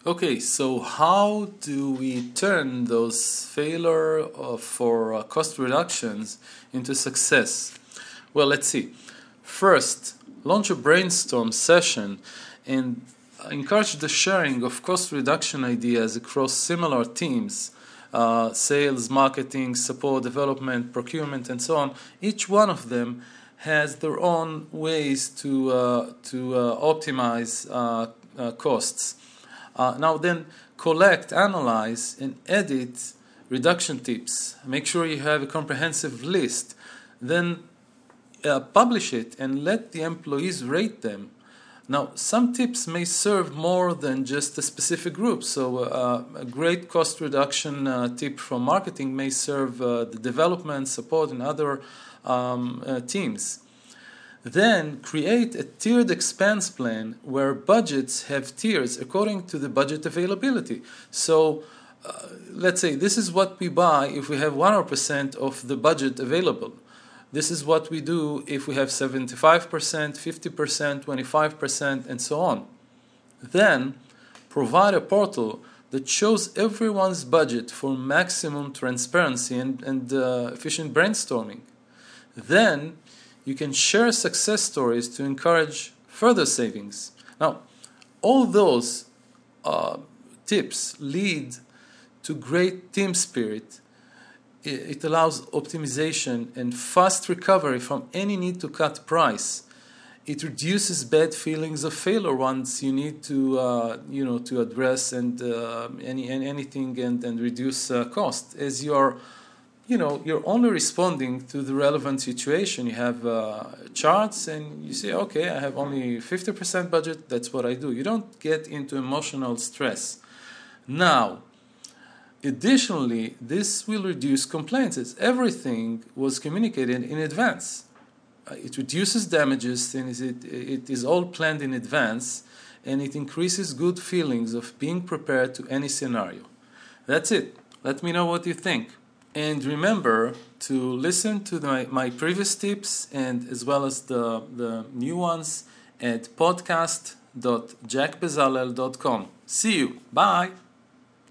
Okay, so how do we turn those failure for cost reductions into success? Well, let's see. First, launch a brainstorm session and encourage the sharing of cost reduction ideas across similar teams, sales, marketing, support, development, procurement, and so on. Each one of them has their own ways to optimize costs. Now then, collect, analyze, and edit reduction tips. Make sure you have a comprehensive list. Then publish it and let the employees rate them. Now, some tips may serve more than just a specific group. So a great cost reduction tip from marketing may serve the development, support, and other teams. Then create a tiered expense plan where budgets have tiers according to the budget availability. So let's say this is what we buy if we have 100% of the budget available. This is what we do if we have 75%, 50%, 25%, and so on. Then provide a portal that shows everyone's budget for maximum transparency and efficient brainstorming. Then you can share success stories to encourage further savings. Now, all those tips lead to great team spirit. It allows optimization and fast recovery from any need to cut price. It reduces bad feelings of failure once you need to address and anything and reduce cost, as you're only responding to the relevant situation. You have charts and you say, okay, I have only 50% budget, that's what I do. You don't get into emotional stress. Now, additionally, this will reduce complaints as everything was communicated in advance. It reduces damages since it is all planned in advance, and it increases good feelings of being prepared to any scenario. That's it. Let me know what you think. And remember to listen to my previous tips and as well as the new ones at podcast.jackbezalel.com. See you. Bye.